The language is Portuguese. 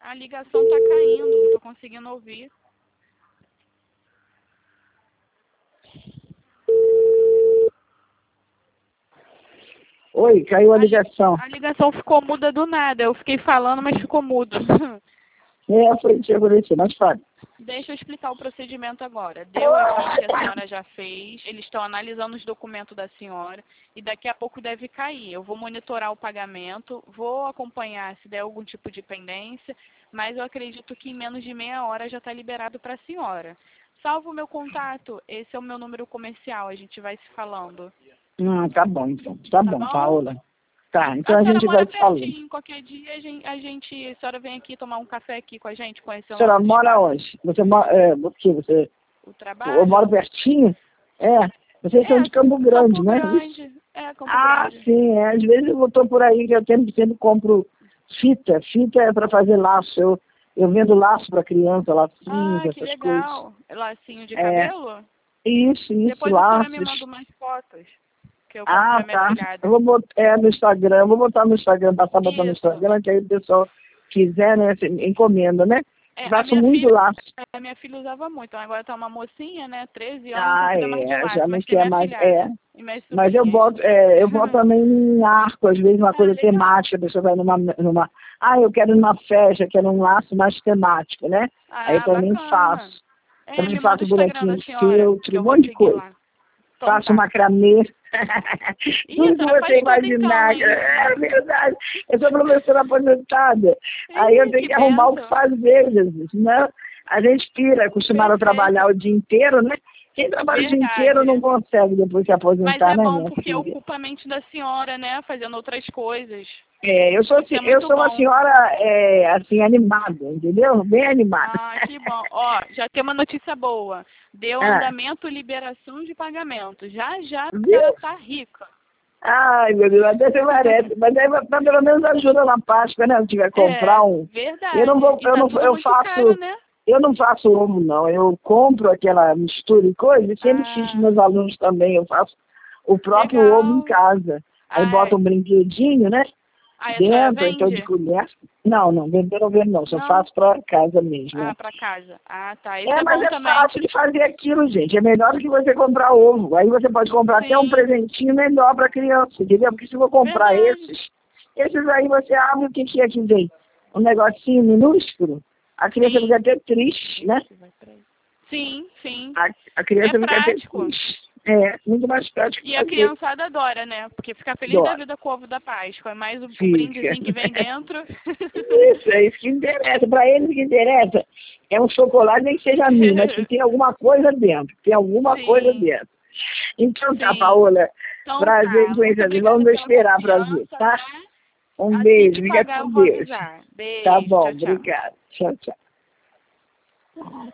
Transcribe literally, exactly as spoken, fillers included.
A ligação tá caindo, não tô conseguindo ouvir. Oi, caiu a ligação. A ligação ficou muda do nada. Eu fiquei falando, mas ficou mudo. É, foi isso, foi isso, mas fala. Deixa eu explicar o procedimento agora. Deu aqui que a senhora já fez, eles estão analisando os documentos da senhora e daqui a pouco deve cair. Eu vou monitorar o pagamento, vou acompanhar se der algum tipo de pendência, mas eu acredito que em menos de meia hora já está liberado para a senhora. Salvo o meu contato, esse é o meu número comercial, a gente vai se falando. Ah, tá bom, então. Tá, Tá bom, bom? Paola. Tá, então A a, senhora gente mora vai se falando. pertinho, qualquer dia a gente, a gente, a senhora vem aqui tomar um café aqui com a gente, conhecer A o senhora nosso mora espaço. onde? Você mora, é, o quê? Você, O eu trabalho? moro pertinho? É, vocês são É, de Campo Grande, Campo né? Grande. É, Campo Ah, Grande. sim, é. Às vezes eu estou por aí que eu sempre, sempre compro fita. Fita é para fazer laço. Eu, eu vendo laço para criança, lacinhos, Ah, que essas coisas. legal. Lacinho de É, cabelo? isso, isso, Depois a senhora me laços. manda umas fotos que eu compro Ah, pra minha tá. filhada. Eu vou botar é, no Instagram, eu vou botar no Instagram, passar botando no Isso. Instagram, que aí o pessoal quiser, né, se- encomenda, né? É, a Faço minha muito filha, laço. a minha filha usava muito. Agora tá uma mocinha, né? treze anos, não Ah, precisa mais de é, laço, já não mas tem quer minha mais. É. filhada e minhas Mas eu sobrinhas. boto, é, eu boto também em arco, às vezes uma Ah, coisa legal. temática, a pessoa vai numa, numa. Ah, eu quero ir numa festa, quero um laço mais temático, né? Aí eu Ah, também bacana. faço. É, Também me manda faço o Instagram bonequinho da de senhora, que feltro, um eu vou monte de seguir coisa. lá. Então Faço tá. macramê. Ih, a Tudo que senhora você faz tudo então, imaginar. hein? É verdade. Eu sou professora aposentada. Aí eu Ih, tenho que que arrumar o que benção. fazer, Jesus. Senão a gente pira, acostumada a Perfeito. trabalhar o dia inteiro, né? Quem trabalha o dia inteiro não Verdade. consegue depois se Mas aposentar, é né, bom minha porque filha? ocupa a mente da senhora, né? Fazendo outras coisas. É, eu sou, Isso assim- é eu muito sou uma bom. senhora, é, assim, animada, entendeu? Bem animada. Ah, que bom. Ó, já tem uma notícia boa. Deu Ah, andamento, liberação de pagamento. Já, já a viu? senhora tá rica. Ai, meu Deus, até você parece. Mas aí mas pelo menos ajuda na Páscoa, né? Se tiver que comprar É, um. Eu não verdade. vou, E eu tá não, tudo eu muito caro, faço, né? eu não faço ovo, não. Eu compro aquela mistura e coisa e sempre fiz com Ah, meus alunos também. Eu faço o próprio ovo em legal. casa. Aí Ah, bota é. um brinquedinho, né? Aí a senhora Dentro, então de vende? colher. Não, não, vender não vendo não. Só Não. faço para casa mesmo, Ah, né? pra casa. Ah, tá. Isso É, é mas bom é também. fácil de fazer aquilo, gente. É melhor do que você comprar ovo. Aí você pode comprar até um Sim, presentinho melhor para a criança, entendeu? Porque se for comprar verdade. esses, esses aí você abre o que, que é que vem? Um negocinho minúsculo, a criança fica Sim. até triste, né? Sim, sim. A, a É criança fica até prático. triste. É, muito mais prático E a fazer. criançada adora, né? Porque fica feliz da Dó. vida com o ovo da Páscoa. É mais o, o Fica. brindezinho que vem dentro. Isso, é isso que interessa. Para eles o que interessa é um chocolate, nem que seja mil, mas que tem alguma coisa dentro. Tem alguma coisa Sim, dentro. Então tá, sim. Paola. Então Prazer em tá. Muito conhecer. obrigada Vamos pela esperar para ver, confiança, tá? tá? Um Assim beijo. que Fica pagar, com eu vou Deus. avisar. Tá Beijo. bom, Tchau, tchau. obrigado. Tchau, tchau.